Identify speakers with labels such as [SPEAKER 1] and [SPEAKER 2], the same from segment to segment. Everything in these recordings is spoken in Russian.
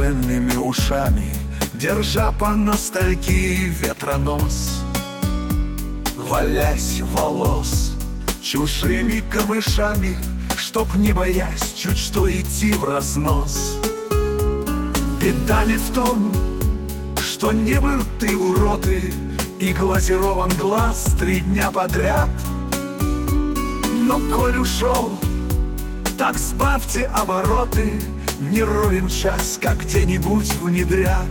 [SPEAKER 1] навостренными ушами, держа по ностальгии ветронос, валясь волос чужими камышами, чтоб не боясь чуть что идти в разнос. Беда не в том, что не был ты уроды и глазирован глаз 3 дня подряд. Но коль ушел, так сбавьте обороты, не ровен час, как где-нибудь внедрят.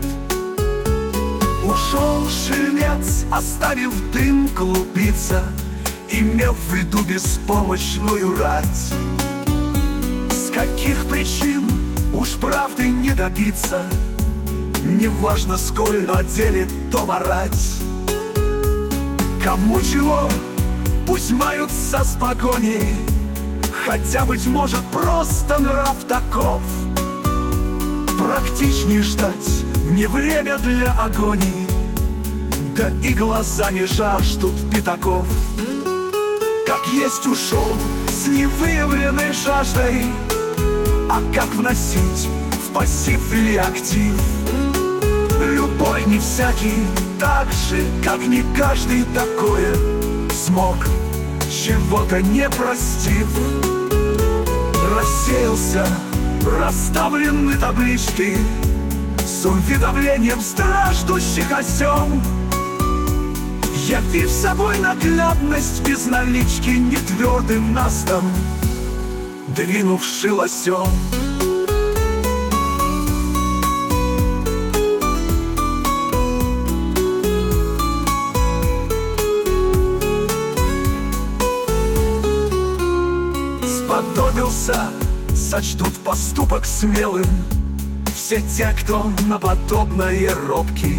[SPEAKER 1] Ушел шельмец, оставив дым клубиться, имел в виду беспомощную рать. С каких причин уж правды не добиться, неважно сколь, но делит то марать. Кому чего, пусть маются с погоней, хотя, быть может, просто нрав таков. Практичнее ждать, не время для агонии, да и глаза не жаждут пятаков. Как есть ушел с невыявленной жаждой, а как вносить в пассив или актив? Любой не всякий, так же, как не каждый такое смог, чего-то не простив. Рассеялся, расставлены таблички с уведомлением страждущих осел, явив собой наглядность без налички нетвердым настом, двинувши лосем. Сподобился, сочтут поступок смелым все те, кто на подобное робкий,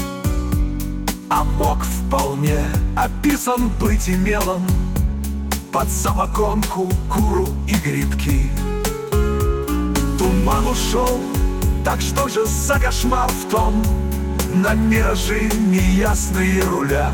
[SPEAKER 1] а мог вполне описан быть и мелом под самогонку, куру и грибки. Туман ушел, так что же за кошмар в том, на миражи неясные руля?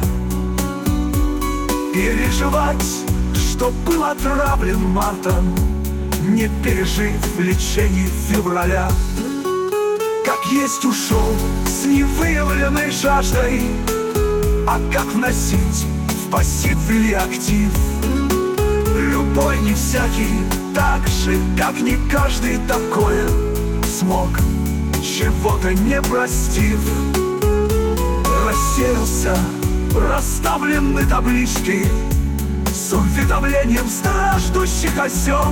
[SPEAKER 1] Переживать, что был отравлен мартом, не пережив лечений февраля. Как есть ушел с невыявленной жаждой, а как вносить в пассив или актив? Любой не всякий, так же, как не каждый такое смог, чего-то не простив. Рассеялся, расставлены таблички с уведомлением страждущих осел,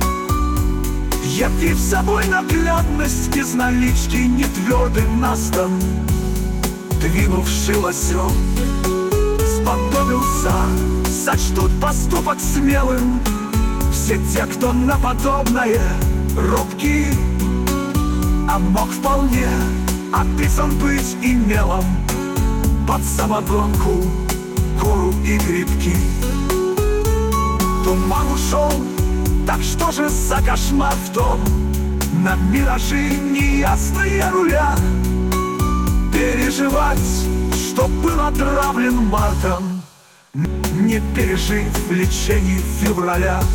[SPEAKER 1] явив собой наглядность без налички нетвердым настом, двинувши лосем. Сподобился, сочтут поступок смелым все те, кто на подобное робки, а мог вполне описан быть и мелом под самогонку, куру и грибки. Туман ушел, так что же за кошмар в том, на миражи неясные руля? Переживать, что был отравлен мартом, не пережив лечений февраля.